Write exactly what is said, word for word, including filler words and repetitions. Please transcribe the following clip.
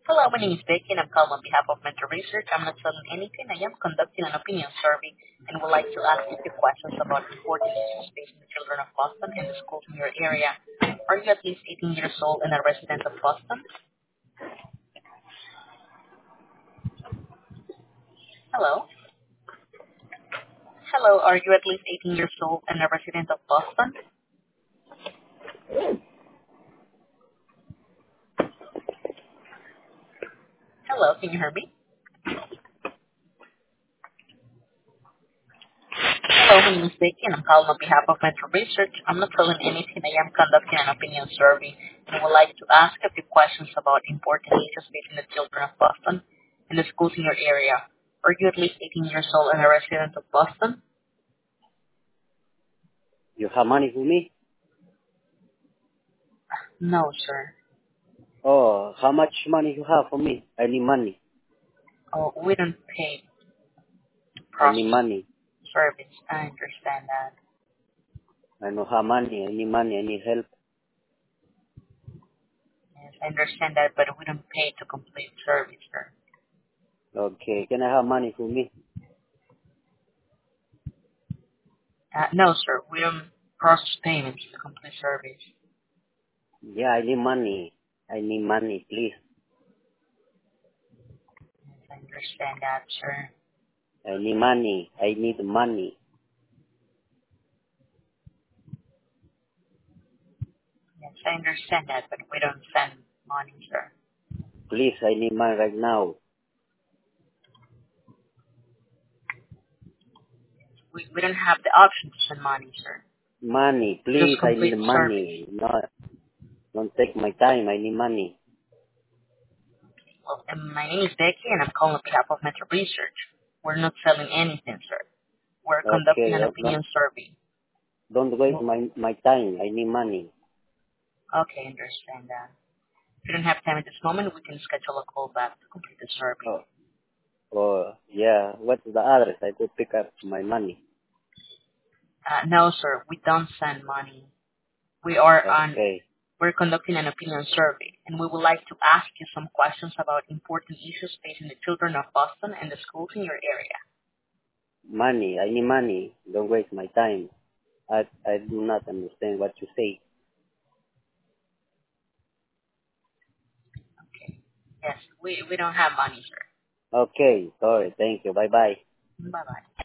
Hello, my name is Becky, and I'm calling on behalf of Mentor Research. I'm not selling anything. I am conducting an opinion survey and would like to ask you a few questions about important issues facing the children of Boston and the schools in your area. Are you at least eighteen years old and a resident of Boston? Hello? Hello, are you at least eighteen years old and a resident of Boston? Hello, can you hear me? Hello, my name is Becky, and I'm calling on behalf of Mentor Research. I'm not selling anything. I am conducting an opinion survey and would like to ask a few questions about important issues facing the children of Boston and the schools in your area. Are you at least eighteen years old and a resident of Boston? You have money for me? No, sir. Oh, how much money you have for me? I need money. Oh, we don't pay to I need process money. service. I understand that. I don't have money. I need money. I need help. Yes, I understand that, but we don't pay to complete service, sir. Okay, can I have money for me? Uh, no, sir. We don't process payments to complete service. Yeah, I need money. I need money, please. Yes, I understand that, sir. I need money. I need money. Yes, I understand that, but we don't send money, sir. Please, I need money right now. We, we don't have the option to send money, sir. Money, Just please, I need complete service. money. No, don't take my time. I need money. Well, and my name is Becky, and I'm calling on behalf of Metro Research. We're not selling anything, sir. We're conducting Okay, an don't, don't opinion survey. don't waste Well, my, my time. I need money. okay, I understand that. If you don't have time at this moment, we can schedule a call back to complete the survey. Oh, oh, yeah. What's the address? I could pick up my money. Uh, no, sir, we don't send money. We are on, Okay. we're conducting an opinion survey, and we would like to ask you some questions about important issues facing the children of Boston and the schools in your area. Money. I need money. Don't waste my time. I I do not understand what you say. Okay. Yes, we, we don't have money, sir. Okay. Sorry. Thank you. Bye bye. Bye-bye.